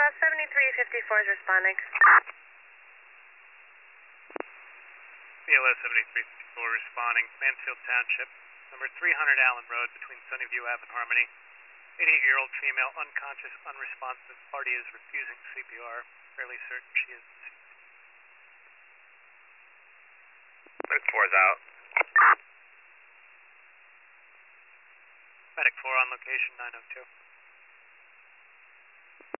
7354 is responding. BLS 7354 responding. Mansfield Township, number 300 Allen Road between Sunnyview Ave and Harmony. 88-year-old female, unconscious, unresponsive. Party is refusing CPR. Fairly certain she is deceased. Medic 4's out. Medic 4 on location, 902.